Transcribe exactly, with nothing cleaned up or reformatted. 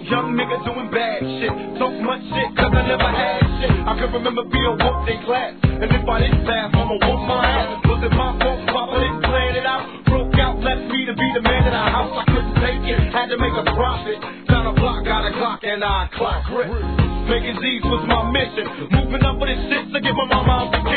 young nigga doing bad shit. Talk much shit cause I never had shit. I can remember being whooped in class, and if I didn't laugh, I'ma whoop my ass. Was it my fault? Papa didn't plan it out. Broke out, left me to be the man in the house. I couldn't take it, had to make a profit. Down a block, got a clock, and I clock grip. Making Z's was my mission. Moving up with this shit to get my mama out the